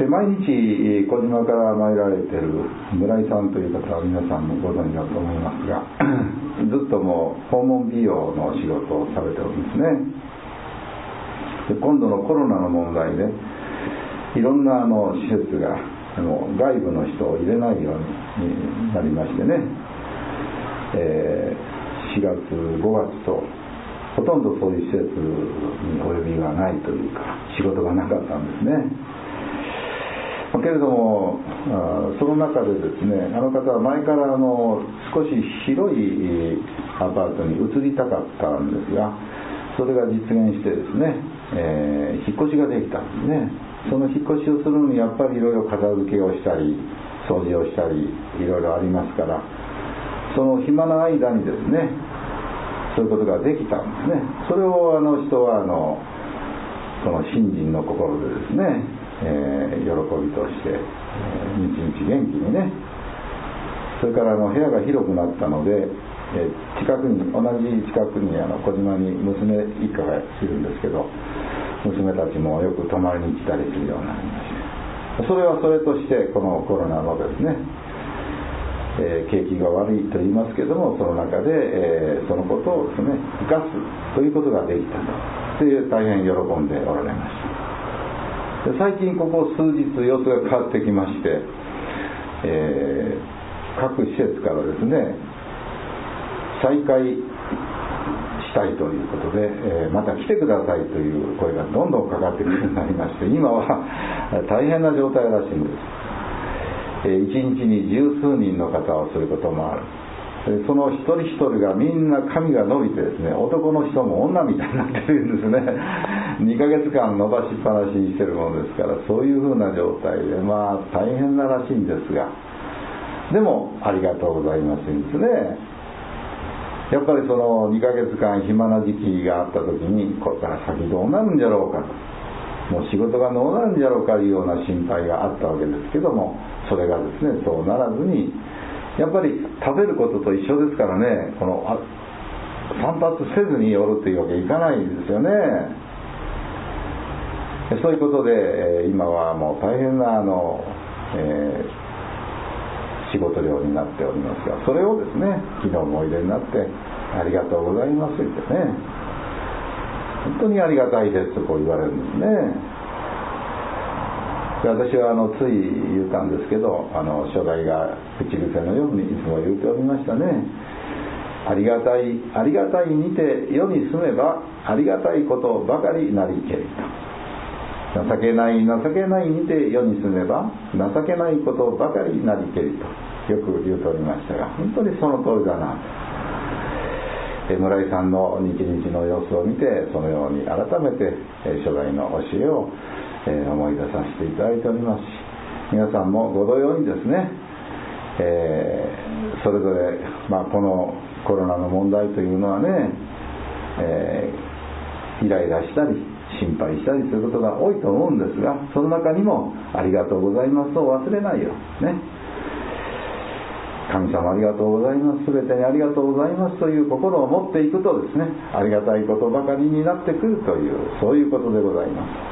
毎日小島から参られている村井さんという方は皆さんもご存知だと思いますがずっともう訪問美容の仕事をされてるんですね。で今度のコロナの問題でいろんな施設が外部の人を入れないようになりましてね、4月5月とほとんどそういう施設にお呼びがないというか仕事がなかったんですね。けれどもその中でですね、あの方は前から少し広いアパートに移りたかったんですが、それが実現してですね、引っ越しができたんですね。その引っ越しをするのにやっぱりいろいろ片付けをしたり掃除をしたりいろいろありますから、その暇な間にですねそういうことができたんですね。それを人はその信心の心でですね、喜びとして日々元気にね。それから部屋が広くなったので、同じ近くに小島に娘一家がいるんですけど、娘たちもよく泊まりに来たりするようになりまして、それはそれとしてこのコロナのですね、景気が悪いと言いますけども、その中で、そのことをですね生かすということができたという大変喜んでおられました。で最近ここ数日様子が変わってきまして、各施設からですね再開したいということで、また来てくださいという声がどんどんかかってくるようになりまして、今は大変な状態らしいんです。一日に十数人の方をすることもある。その一人一人がみんな髪が伸びてですね、男の人も女みたいになってるんですね。2ヶ月間伸ばしっぱなしにしてるものですから、そういうふうな状態で大変ならしいんですが、でもありがとうございますんですね。やっぱりその2ヶ月間暇な時期があった時に、これから先どうなるんじゃろうかと、もう仕事がどうなるんじゃろうかというような心配があったわけですけども、それがですねそうならずに、やっぱり食べることと一緒ですからね、散髪せずに寄るというわけにいかないんですよね。そういうことで今はもう大変な仕事量になっておりますが、それをですね昨日もおいでになってありがとうございますってね、本当にありがたいですとこう言われるんですね。で私はつい言ったんですけど、初代が口癖のようにいつも言うておりましたね。ありがたいにて世に住めばありがたいことばかりなりけりと、情けないにて世に住めば情けないことばかりなりけりとよく言うておりましたが、本当にその通りだなと。村井さんの日々の様子を見て、そのように改めて初代の教えを思い出させていただいておりますし、皆さんもご同様にですね、それぞれ、このコロナの問題というのはね、イライラしたり心配したりすることが多いと思うんですが、その中にもありがとうございますを忘れないようにね、神様ありがとうございます、すべてにありがとうございますという心を持っていくとですね、ありがたいことばかりになってくるという、そういうことでございます。